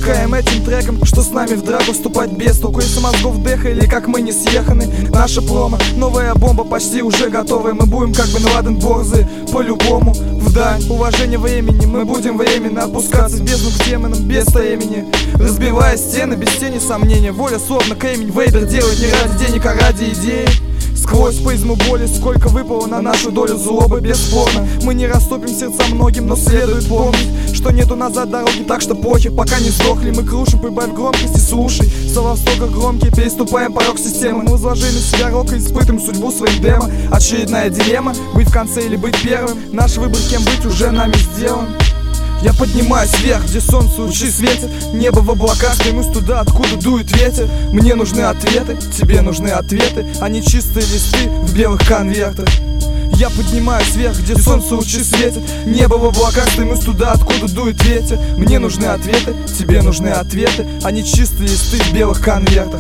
намекаем этим треком, что с нами в драку вступать без толку. Если мозгов деха или как мы не съеханы. Наша промо, новая бомба почти уже готовая. Мы будем как бы Ладен борзы, по-любому вдаль. Уважение времени, мы будем временно опускаться в бездну к демонам без времени, разбивая стены без тени сомнения. Воля словно кремень, Вейдер делает не ради денег, а ради идеи. Сквозь призму боли сколько выпало на нашу долю злобы, бесспорно. Мы не растопим сердца многим, но следует помнить, что нету назад дороги, так что похер, пока не сдохли. Мы крушим, прибавь громкости, слушай. Слова столько громкие, переступаем порог системы. Мы возложили на себя рок и испытываем судьбу своим демо. Очередная дилемма, быть в конце или быть первым. Наш выбор, кем быть, уже нами сделан. Я поднимаюсь вверх, где солнце лучи светят. Небо в облаках, стремлюсь туда, откуда дует ветер. Мне нужны ответы, тебе нужны ответы, а не чистые листы в белых конвертах. Я поднимаюсь вверх, где солнце лучи светят. Небо в облаках, стремлюсь туда, откуда дует ветер. Мне нужны ответы, тебе нужны ответы, а не чистые листы в белых конвертах.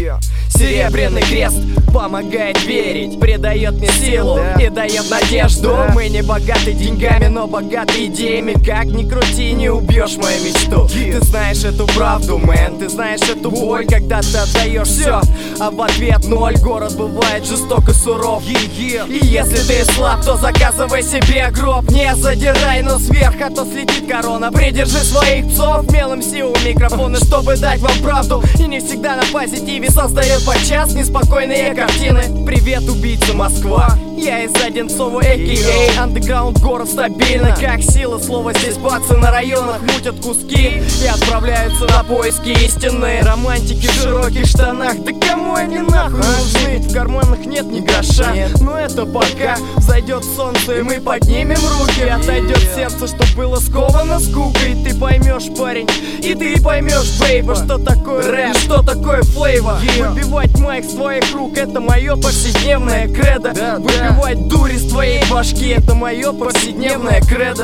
Серебряный крест помогает верить, придает мне силу и дает надежду. Мы не богаты деньгами, но богаты идеями. Как ни крути, не убьешь мою мечту. Ты знаешь эту правду, мэн, ты знаешь эту боль, когда ты отдаешь все, а в ответ ноль. Город бывает жесток и суров. И если ты слаб, то заказывай себе гроб. Не задирай нос вверх, а то слетит корона. Придержи своих псов, мелом силу микрофона, чтобы дать вам правду. И не всегда на позитиве создает подчас неспокойные картины. Привет, убийца Москва, я из Одинцова, а.к.а. Андеграунд, город стабильный, как сила слова. Здесь бацы на районах мутят куски и отправляются на поиски истины. Романтики в широких штанах, да кому они нахуй нужны? В карманах нет ни гроша, но это пока зайдет солнце и мы поднимем руки. Отойдет сердце, что было сковано скукой. Ты поймешь, парень, и ты поймешь, бейба, что такое рэп, что такое флейва. Выбивать майк с твоих рук — это мое повседневное кредо. Выбивать дури с твоей башки — это мое повседневное кредо.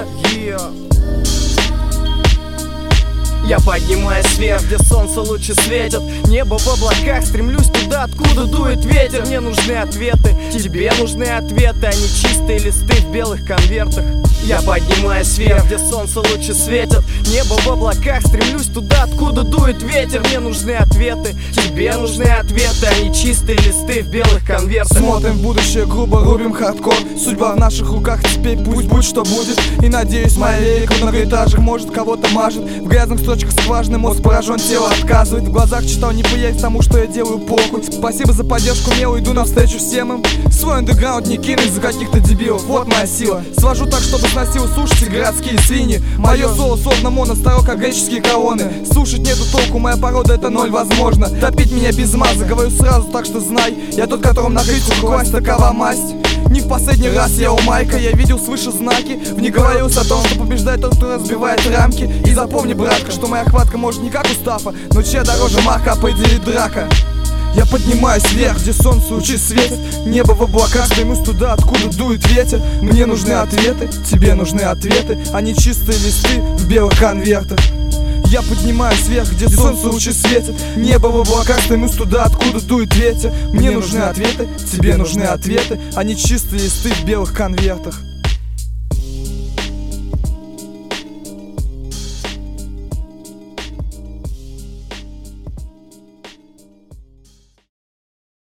Я поднимаюсь вверх, где солнце лучи светят. Небо в облаках, стремлюсь туда, откуда дует ветер. Мне нужны ответы, тебе нужны ответы, а не чистые листы в белых конвертах. Я поднимаюсь вверх, где солнце лучи светят. Небо в облаках, стремлюсь туда, откуда дует ветер. Мне нужны ответы, тебе нужны ответы, а не чистые листы в белых конвертах. Смотрим в будущее, грубо рубим хардкор. Судьба в наших руках, теперь пусть будет что будет. И надеюсь, моя лирика в многоэтажах может кого-то мажет. В грязных строчках скважины мозг поражен, тело отказывает. В глазах читал, не поверить тому, что я делаю, похуй. Спасибо за поддержку, мело, иду навстречу всем им. Свой андеграунд не кинуть за каких-то дебилов, вот моя сила. Свожу так, чтобы сносил, слушайте, городские свиньи. Мое соло словно моностаро, как греческие колонны. Слушать нету толку, моя порода — это ноль возможно. Топить меня без маза, говорю сразу, так что знай. Я тот, которым накрыть класть, такова масть. Не в последний раз я у Майка, я видел свыше знаки. В них говорилось о том, что побеждает тот, кто разбивает рамки. И запомни, братка, что моя хватка может не как у Стафа, но чья дороже марка определит драка. Я поднимаюсь вверх, где солнце лучи светят. Небо в облаках, стремлюсь туда, откуда дует ветер. Мне нужны ответы, тебе нужны ответы, а не чистые листы в белых конвертах. Я поднимаюсь вверх, где солнце лучи светят. Небо в облаках, стремлюсь туда, откуда дует ветер. Мне нужны ответы, тебе нужны ответы, а не чистые листы в белых конвертах.